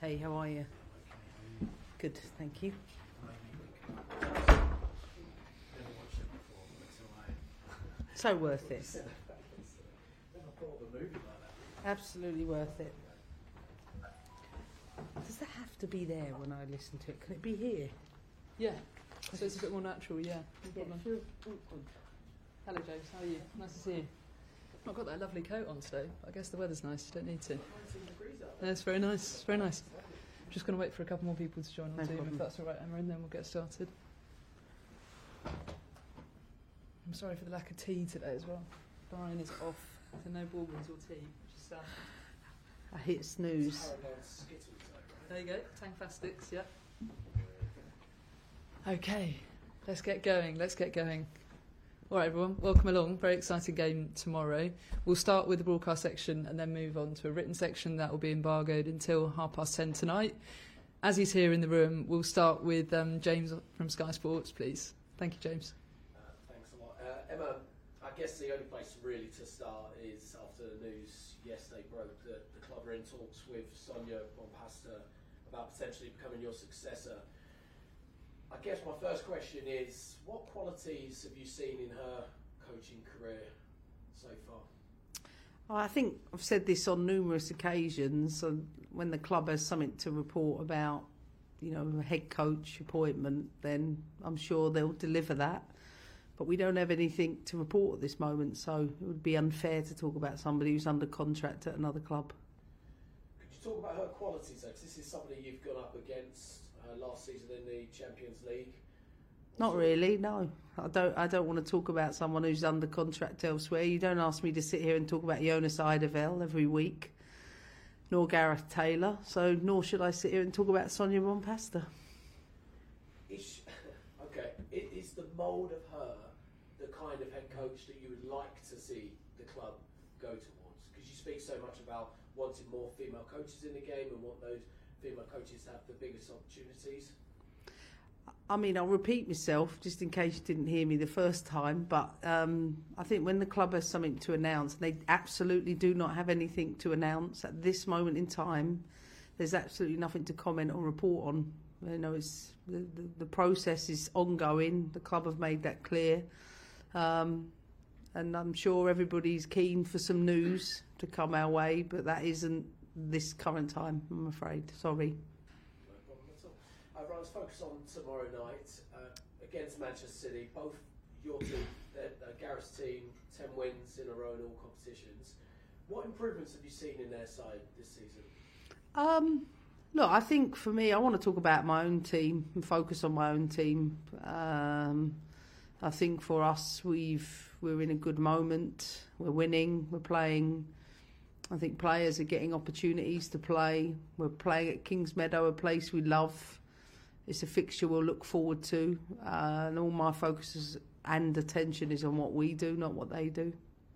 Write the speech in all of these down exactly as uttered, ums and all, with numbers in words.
Hey, how are you? Good, thank you. So worth it. Absolutely worth it. Does that have to be there when I listen to it? Can it be here? Yeah, so it's a bit more natural, yeah. No problem. Yeah. Hello James, how are you? Nice to see you. I've got that lovely coat on today. I guess the weather's nice, you don't need to. Yeah, it's very nice, it's very nice. I'm just going to wait for a couple more people to join on No Zoom, problem. if that's all right, Emma, and then we'll get started. I'm sorry for the lack of tea today as well. Brian is off, so no bourbons or tea, which is sad. I hit snooze. There you go, Tangfastics, yeah. Okay, let's get going, let's get going. All right, everyone, welcome along. Very exciting game tomorrow. We'll start with the broadcast section and then move on to a written section that will be embargoed until half past ten tonight. As he's here in the room, we'll start with um, James from Sky Sports, please. Thank you, James. Uh, thanks a lot. Uh, Emma, I guess the only place really to start is after the news yesterday broke that the club are in talks with Sonia Bompasta about potentially becoming your successor. I guess my first question is, what qualities have you seen in her coaching career so far? Oh, I think I've said this on numerous occasions. And when the club has something to report about, you know, a head coach appointment, then I'm sure they'll deliver that. But we don't have anything to report at this moment, so it would be unfair to talk about somebody who's under contract at another club. Could you talk about her qualities, though? Because this is somebody you've gone up against uh, last season in the Champions League. Not really, no. I don't. I don't want to talk about someone who's under contract elsewhere. You don't ask me to sit here and talk about Jonas Eidevall every week, nor Gareth Taylor. So, nor should I sit here and talk about Sonia Bompasta. Is, okay, is the mould of her the kind of head coach that you would like to see the club go towards? Because you speak so much about wanting more female coaches in the game and want those female coaches to have the biggest opportunities. I mean, I'll repeat myself just in case you didn't hear me the first time, but um, I think when the club has something to announce, and they absolutely do not have anything to announce at this moment in time, there's absolutely nothing to comment or report on. You know, it's the, the, the process is ongoing. The club have made that clear. Um, and I'm sure everybody's keen for some news to come our way, but that isn't this current time, I'm afraid. Sorry. No problem at all. Uh, right, let's focus on tomorrow night uh, against Manchester City. Both your team, uh, Gareth's team, ten wins in a row in all competitions. What improvements have you seen in their side this season? Um, look, I think for me, I want to talk about my own team and focus on my own team. Um, I think for us, we've we're in a good moment. We're winning. We're playing. I think players are getting opportunities to play. We're playing at Kingsmeadow, a place we love. It's a fixture we'll look forward to. Uh, and all my focus is, and attention is on what we do, not what they do.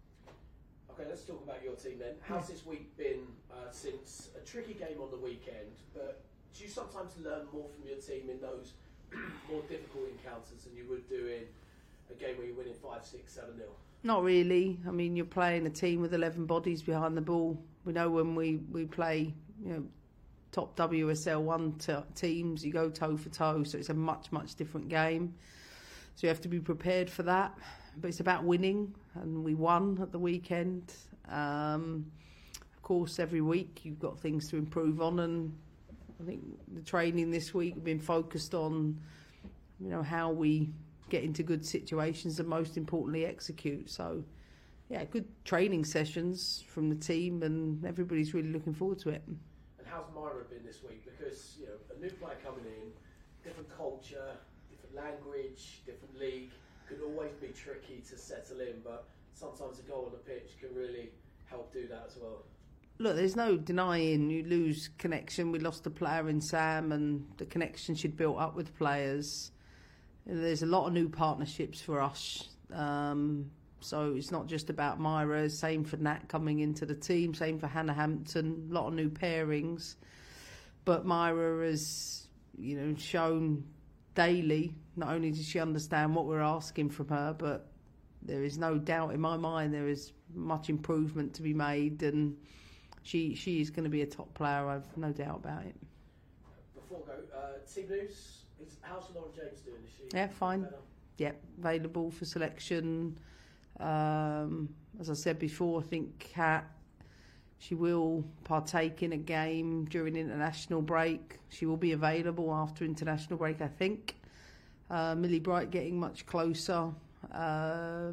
Okay, let's talk about your team then. How's this week been uh, since a tricky game on the weekend? But do you sometimes learn more from your team in those more difficult encounters than you would do in a game where you're winning five, six, seven nil? Not really. I mean, you're playing a team with eleven bodies behind the ball. We know when we, we play, you know, top W S L one t- teams, you go toe for toe. So it's a much, much different game. So you have to be prepared for that. But it's about winning, and we won at the weekend. Um, of course, every week you've got things to improve on, and I think the training this week has been focused on, you know, how we get into good situations and most importantly execute. So yeah, good training sessions from the team, and everybody's really looking forward to it. And how's Myra been this week? Because, you know, a new player coming in, different culture, different language, different league, could always be tricky to settle in, but sometimes a goal on the pitch can really help do that as well. Look, there's no denying you lose connection. We lost a player in Sam, and the connection she'd built up with players. There's a lot of new partnerships for us. Um, so it's not just about Myra. Same for Nat coming into the team. Same for Hannah Hampton. A lot of new pairings. But Myra has, you know, shown daily, not only does she understand what we're asking from her, but there is no doubt in my mind there is much improvement to be made, and she she is going to be a top player. I've no doubt about it. before I go, uh, team news. Is, how's Lauren James doing? Is she Yeah, fine. better? Yeah, available for selection. Um, as I said before, I think Kat, she will partake in a game during international break. She will be available after international break, I think. Uh, Millie Bright getting much closer. Uh,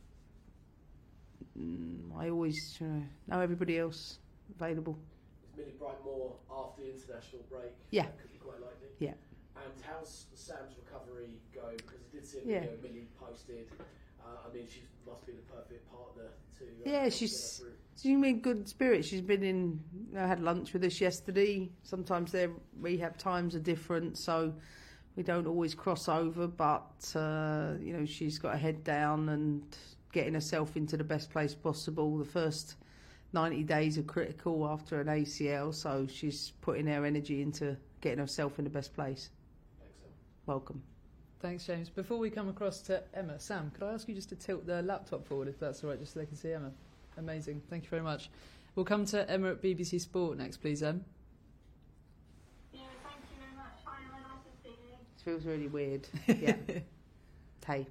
I always uh, know everybody else available. Is Millie Bright more after the international break? Yeah. That could be quite likely. Yeah. And how's Sam's recovery going? Because I did see a Yeah. video Millie posted. Uh, I mean, she must be the perfect partner to. Uh, Yeah, help she's get her through. she's in good spirits. She's been in. I had lunch with us yesterday. Sometimes their rehab times are different, so we don't always cross over. But uh, you know, she's got her head down and getting herself into the best place possible. The first ninety days are critical after an A C L, so she's putting her energy into getting herself in the best place. Thanks, Sam. Welcome. Thanks, James. Before we come across to Emma, Sam, could I ask you just to tilt the laptop forward, if that's all right, just so they can see Emma? Amazing. Thank you very much. We'll come to Emma at B B C Sport next, please, Em. Yeah, thank you very much. Hi, Emma, nice to see you. It feels really weird. Yeah. Hey.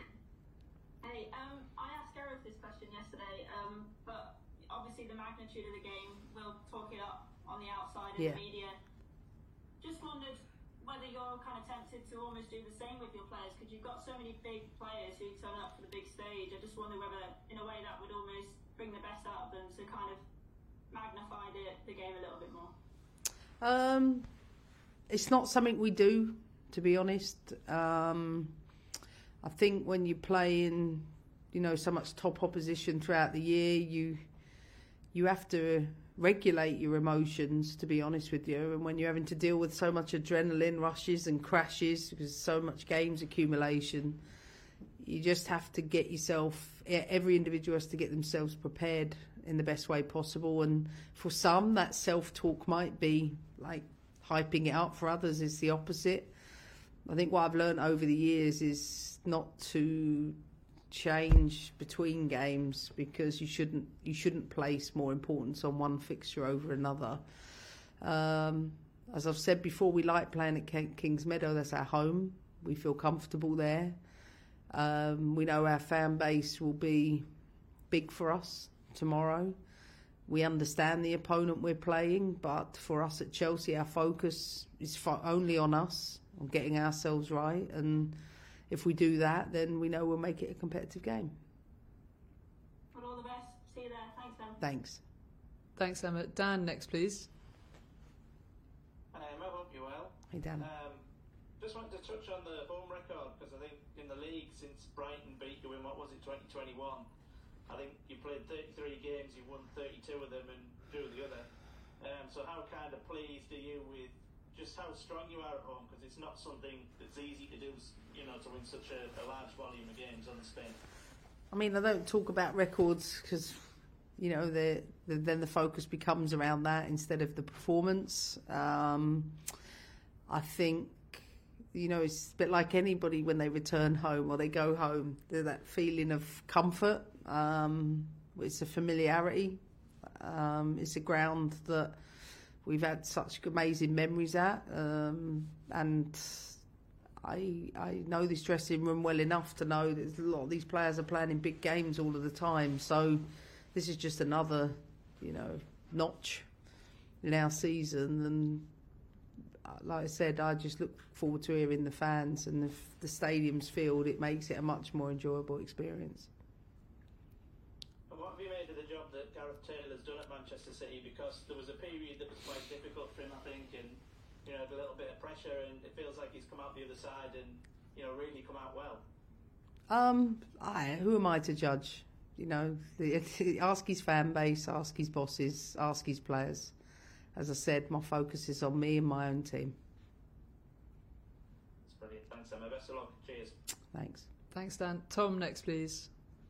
Hey, um, I asked Gareth this question yesterday, um, but obviously the magnitude of the game will talk it up on the outside in Yeah. the media. Just wondered whether you're kind of tempted to almost do the same with your players, because you've got so many big players who turn up for the big stage. I just wonder whether, in a way, that would almost bring the best out of them to kind of magnify the, the game a little bit more. Um, it's not something we do, to be honest. Um, I think when you play in, you know, so much top opposition throughout the year, you you have to regulate your emotions, to be honest with you. And when you're having to deal with so much adrenaline rushes and crashes, because so much games accumulation, you just have to get yourself, every individual has to get themselves prepared in the best way possible. And for some, that self-talk might be like hyping it up. For others, it's the opposite. I think what I've learned over the years is not to change between games, because you shouldn't you shouldn't place more importance on one fixture over another. Um, as I've said before, we like playing at Kings Meadow. That's our home. We feel comfortable there. Um, we know our fan base will be big for us tomorrow. We understand the opponent we're playing, but for us at Chelsea, our focus is fo- only on us, on getting ourselves right. And if we do that, then we know we'll make it a competitive game. Well, all the best. See you there. Thanks, Ben. Thanks. Thanks, Emma. Dan, next, please. Hi, Emma. Hope you're well. Hey, Dan. Um, just wanted to touch on the home record, because I think in the league since Brighton beat you in, what was it, twenty twenty-one, I think you played thirty-three games, you won thirty-two of them and drew the other. Um, so how kind of pleased are you with just how strong you are at home? Because it's not something that's easy to do, you know, to win such a, a large volume of games on the spin. I mean, I don't talk about records because, you know, the, the, then the focus becomes around that instead of the performance. Um, I think, you know, it's a bit like anybody when they return home or they go home. There's that feeling of comfort. Um, it's a familiarity. Um, it's a ground that we've had such amazing memories at. Um, and I I know this dressing room well enough to know that a lot of these players are playing in big games all of the time. So this is just another, you know, notch in our season. And like I said, I just look forward to hearing the fans, and if the stadium's filled, it makes it a much more enjoyable experience. And what have you made of the job that Gareth Taylor's done at Manchester City? Because there was a period that was quite difficult for him, I think, and you know, a little bit of pressure, and it feels like he's come out the other side and, you know, really come out well. Um, I, who am I to judge? You know, the, ask his fan base, ask his bosses, ask his players. As I said, my focus is on me and my own team. It's brilliant. Thanks, Emma. Best of luck. Cheers. Thanks. Thanks, Dan. Tom, next, please.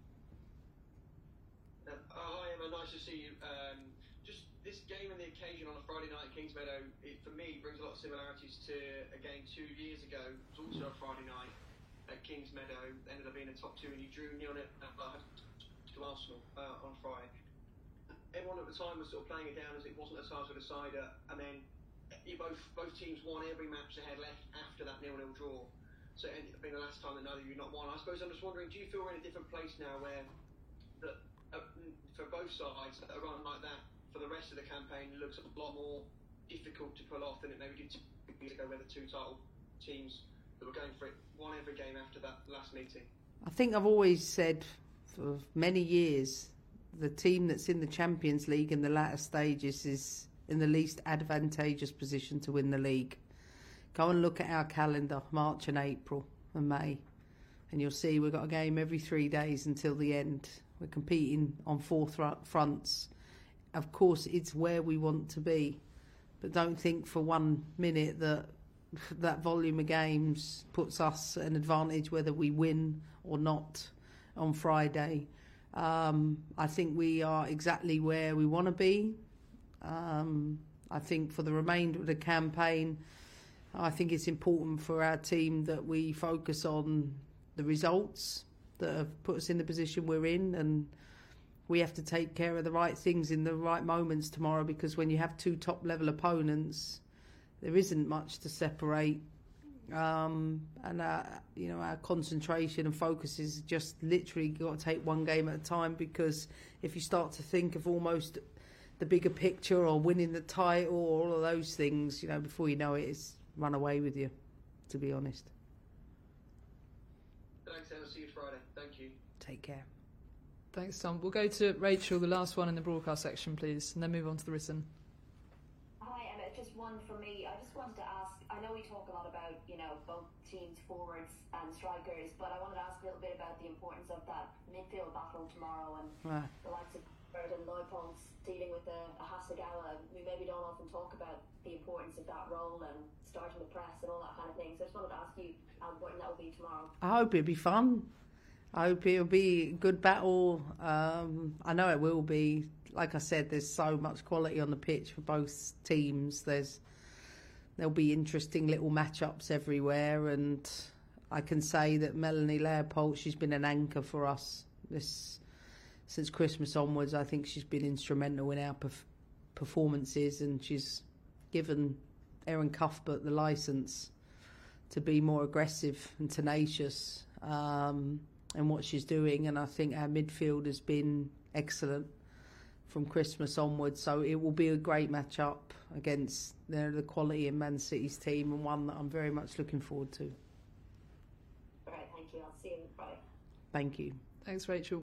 Uh, oh, hi Emma, nice to see you. Um, just this game and the occasion on a Friday night at Kingsmeadow, it, for me, brings a lot of similarities to a game two years ago. It was also a Friday night at Kingsmeadow, ended up being a top two, and you drew nil on it uh, to Arsenal uh, on Friday. Everyone at the time was sort of playing it down as it wasn't a title decider, and then you both both teams won every match they had left after that nil-nil draw. So it ended up being the last time that neither of you not won. I suppose I'm just wondering, do you feel we're in a different place now where that uh, for both sides a run like that for the rest of the campaign looks a lot more difficult to pull off than it maybe did two years ago, where the two title teams that were going for it won every game after that last meeting? I think I've always said for many years the team that's in the Champions League in the latter stages is in the least advantageous position to win the league. Go and look at our calendar, March and April and May, and you'll see we've got a game every three days until the end. We're competing on four th- fronts. Of course, it's where we want to be, but don't think for one minute that that volume of games puts us at an advantage whether we win or not on Friday. Um, I think we are exactly where we want to be. Um, I think for the remainder of the campaign, I think it's important for our team that we focus on the results that have put us in the position we're in, and we have to take care of the right things in the right moments tomorrow, because when you have two top level opponents, there isn't much to separate, um, and our, you know, our concentration and focus is just literally got to take one game at a time, because if you start to think of almost the bigger picture or winning the title or all of those things, you know, before you know it, it's run away with you, to be honest. Thanks, Emma. See you Friday. Thank you. Take care. Thanks, Tom. We'll go to Rachel, the last one in the broadcast section, please, and then move on to the written. Hi, Emma. Just one from me. I just wanted to ask, I know we talk a lot about, you know, both teams, forwards and strikers, but I wanted to ask a little bit about the importance of that midfield battle tomorrow, and Right. the likes of Bird and Neuponts dealing with a, a Hasagawa. We maybe don't often talk about the importance of that role and starting the press and all that kind of thing. So I just wanted to ask you how important that will be tomorrow. I hope it'll be fun. I hope it'll be a good battle. Um, I know it will be. Like I said, there's so much quality on the pitch for both teams. There's there'll be interesting little matchups everywhere, and I can say that Melanie Leopold, she's been an anchor for us this since Christmas onwards. I think she's been instrumental in our perf- performances, and she's given Erin Cuthbert the licence to be more aggressive and tenacious um, in what she's doing, and I think our midfield has been excellent from Christmas onwards, so it will be a great match-up against you know, the quality in Man City's team, and one that I'm very much looking forward to. All right, thank you. I'll see you on Friday. Thank you. Thanks, Rachel.